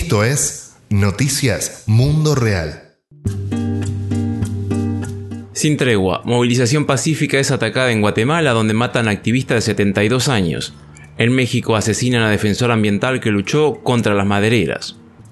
Esto es Noticias Mundo Real. Sin tregua, movilización pacífica es atacada en Guatemala, donde matan a activista de 72 años. En México asesinan a defensor ambiental que luchó contra las madereras.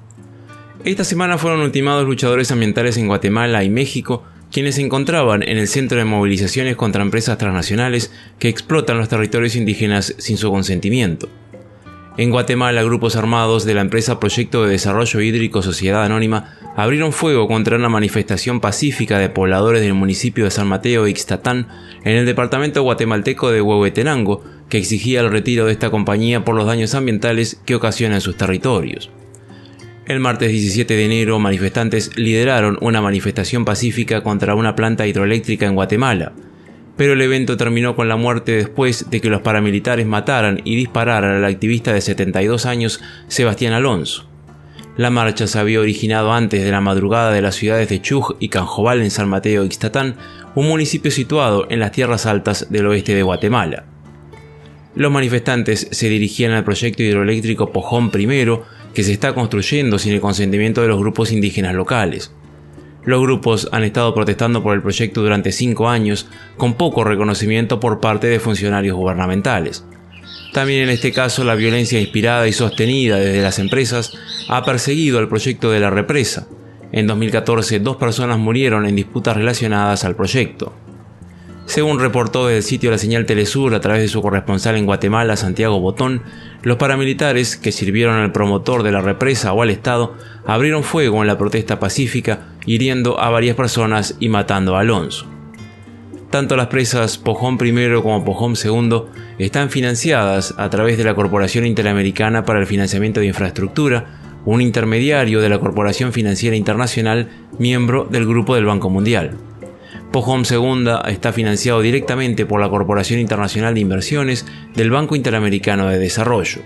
Esta semana fueron ultimados luchadores ambientales en Guatemala y México, quienes se encontraban en el centro de movilizaciones contra empresas transnacionales que explotan los territorios indígenas sin su consentimiento. En Guatemala, grupos armados de la empresa Proyecto de Desarrollo Hídrico Sociedad Anónima abrieron fuego contra una manifestación pacífica de pobladores del municipio de San Mateo Ixtatán, en el departamento guatemalteco de Huehuetenango, que exigía el retiro de esta compañía por los daños ambientales que ocasiona en sus territorios. El martes 17 de enero, manifestantes lideraron una manifestación pacífica contra una planta hidroeléctrica en Guatemala, pero el evento terminó con la muerte después de que los paramilitares mataran y dispararan al activista de 72 años Sebastián Alonso. La marcha se había originado antes de la madrugada de las ciudades de Chuj y Canjobal en San Mateo Ixtatán, un municipio situado en las tierras altas del oeste de Guatemala. Los manifestantes se dirigían al proyecto hidroeléctrico Pojón I, que se está construyendo sin el consentimiento de los grupos indígenas locales. Los grupos han estado protestando por el proyecto durante 5 años, con poco reconocimiento por parte de funcionarios gubernamentales. También en este caso, la violencia inspirada y sostenida desde las empresas ha perseguido al proyecto de la represa. En 2014, 2 personas murieron en disputas relacionadas al proyecto. Según reportó desde el sitio La Señal Telesur a través de su corresponsal en Guatemala, Santiago Botón, los paramilitares que sirvieron al promotor de la represa o al Estado abrieron fuego en la protesta pacífica, hiriendo a varias personas y matando a Alonso. Tanto las presas Pojón I como Pojón II están financiadas a través de la Corporación Interamericana para el Financiamiento de Infraestructura, un intermediario de la Corporación Financiera Internacional, miembro del Grupo del Banco Mundial. Pojón II está financiado directamente por la Corporación Internacional de Inversiones del Banco Interamericano de Desarrollo.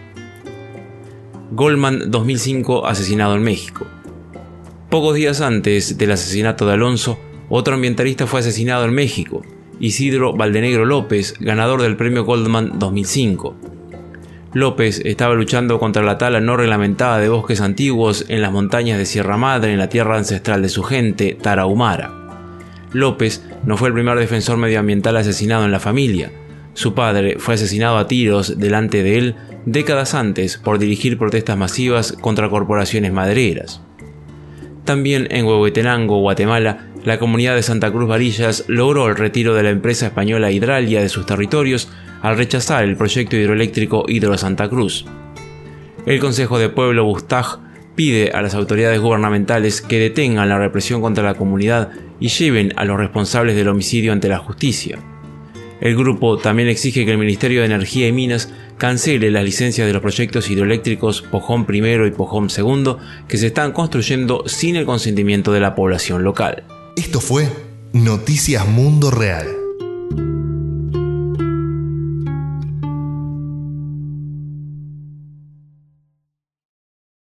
Goldman 2005 asesinado en México. Pocos días antes del asesinato de Alonso, otro ambientalista fue asesinado en México, Isidro Valdenegro López, ganador del premio Goldman 2005. López estaba luchando contra la tala no reglamentada de bosques antiguos en las montañas de Sierra Madre, en la tierra ancestral de su gente, Tarahumara. López no fue el primer defensor medioambiental asesinado en la familia. Su padre fue asesinado a tiros delante de él décadas antes por dirigir protestas masivas contra corporaciones madereras. También en Huehuetenango, Guatemala, la comunidad de Santa Cruz Varillas logró el retiro de la empresa española Hidralia de sus territorios al rechazar el proyecto hidroeléctrico Hidro Santa Cruz. El Consejo de Pueblo Bustag pide a las autoridades gubernamentales que detengan la represión contra la comunidad y lleven a los responsables del homicidio ante la justicia. El grupo también exige que el Ministerio de Energía y Minas cancele las licencias de los proyectos hidroeléctricos Pojón I y Pojón II que se están construyendo sin el consentimiento de la población local. Esto fue Noticias Mundo Real.